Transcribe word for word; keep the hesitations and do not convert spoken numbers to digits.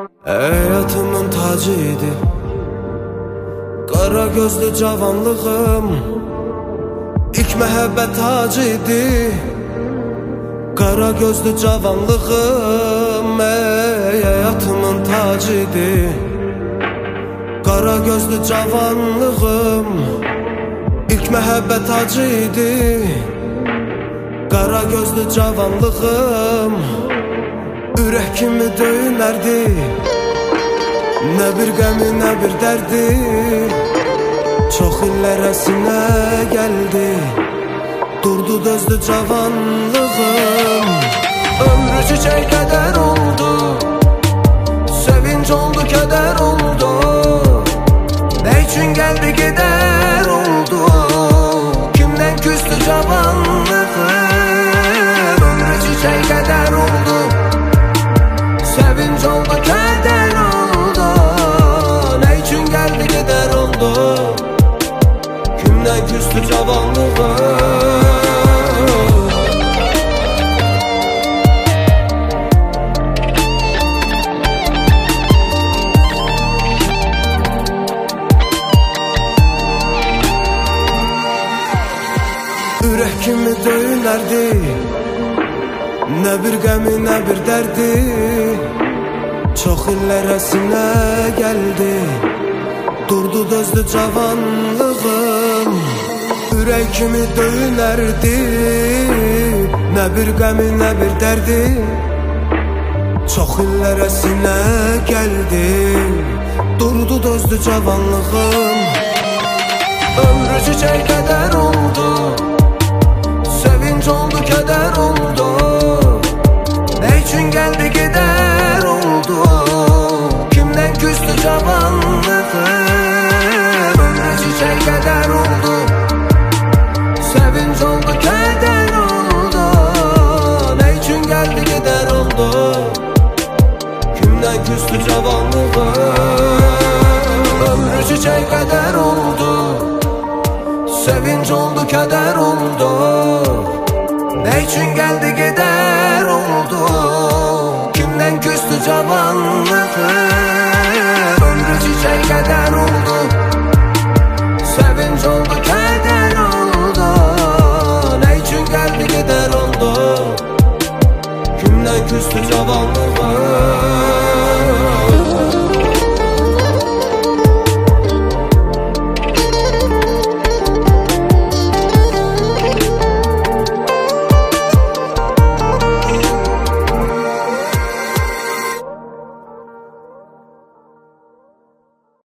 Hayatımın tacıydı Qara gözlü cavanlığım, İlk məhəbbət acıydı. Qara gözlü cavanlığım, ey hayatımın tacıydı. Qara gözlü cavanlığım, İlk məhəbbət acıydı. Qara gözlü cavanlığım, ürək kimi döyünərdi. Nə bir qəmi, nə bir dərdi, çox illər əsinə gəldi. Durdu dözdü cavanlığım, ömrü çiçək qədər oldu. Sevinç oldu, kədər oldu. Nə üçün gəldi, gedər oldu. Kimdən küstü cavanlığım, ömrü çiçək qədər oldu. Sevinç oldu, kədər oldu. Nə üçün gəldi, gedər oldu. Kimdən küstü cavanlığım. Ürək kimi döyünərdi. Nə bir qəmi, nə bir dərdi, çox illər əsinə gəldi. Durdu dözdü cavanlığım, ürək kimi döyünərdi. Nə bir qəmi, nə bir dərdi, çox illər əsinə gəldi. Durdu dözdü cavanlığım, ömrü çiçək qədər oldu. Sevinç oldu, kədər oldu. Nə üçün gəldi, gedər oldu. Kimdən küstü cavanlığım, ömrü çiçək qədər oldu. Sevinç oldu, kədər oldu. Nə üçün gəldi, gedər oldu. Kimdən küstü cavanlığım, ömrü çiçək qədər oldu. Sevinç oldu, kədər oldu. Nə üçün gəldi, gedər oldu. Kimdən küstü cavanlığım.